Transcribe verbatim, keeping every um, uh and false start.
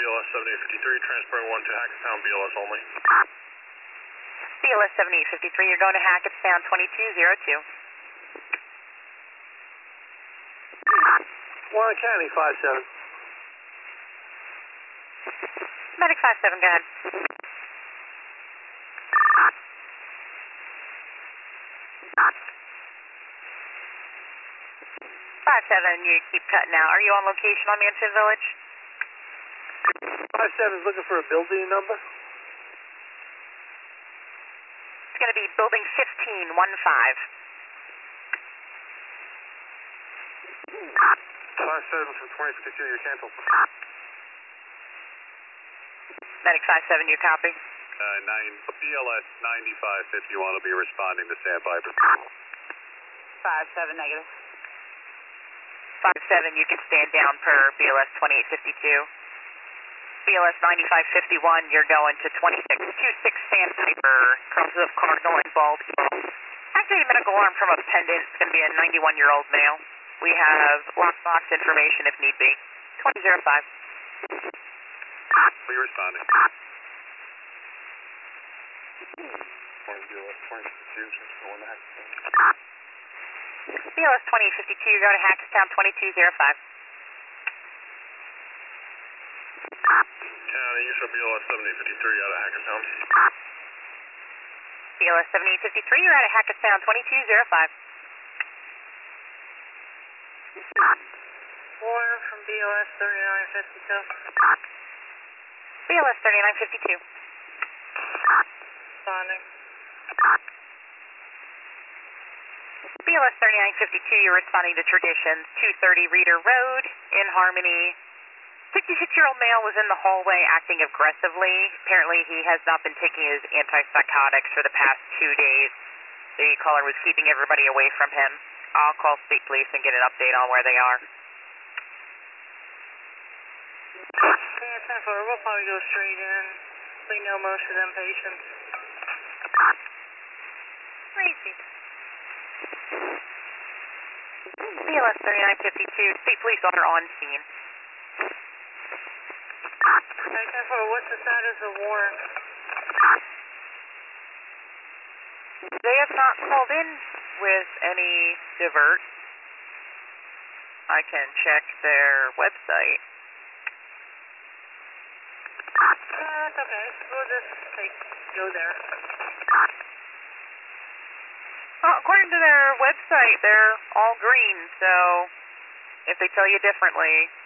B L S seventy-eight fifty-three, transporting one to Hackettstown, B L S only. B L S seventy-eight fifty-three, you're going to Hackettstown twenty-two oh two. Warren County, five seven. Medic five seven, go ahead. five seven, you keep cutting out. Are you on location on Mansfield Village? five seven is looking for a building number. It's going to be building fifteen, one five. five seven from twenty fifty-two, you're canceled. Medic five seven, you copy? Uh, nine, B L S ninety-five fifty-one will be responding to standby. five seven, negative. five seven, you can stand down per B L S twenty-eight fifty-two. B L S ninety-five fifty-one, you're going to twenty-six twenty-six Sandpiper, crosses of Cardinal and Baldwin. Actually, a medical alarm from a pendant. It's going to be a ninety-one-year-old male. We have lockbox information if need be. twenty oh five. Be responding. B L S twenty fifty-two, going to Hackettstown. B L S twenty-eight fifty-two, you're going to Hackettstown twenty-two oh five. County, you show B L S seventy-eight fifty-three out of Hackettstown. B L S seventy-eight fifty-three, you're out of Hackettstown twenty-two oh five. Warren from B L S thirty-nine fifty-two. B L S thirty-nine fifty-two. Responding. B L S thirty-nine fifty-two, you're responding to Traditions, two thirty Reeder Road, in Harmony. sixty-six-year-old male was in the hallway acting aggressively. Apparently he has not been taking his antipsychotics for the past two days. The caller was keeping everybody away from him. I'll call state police and get an update on where they are. Yeah, ten four, we'll probably go straight in. We know most of them patients. Crazy. B L S thirty-nine fifty-two, state police are on scene. Hey, ten four, what's the status of Warren? They have not called in with any divert. I can check their website. Uh, that's okay. We'll just take, go there. Well, according to their website, they're all green, so if they tell you differently,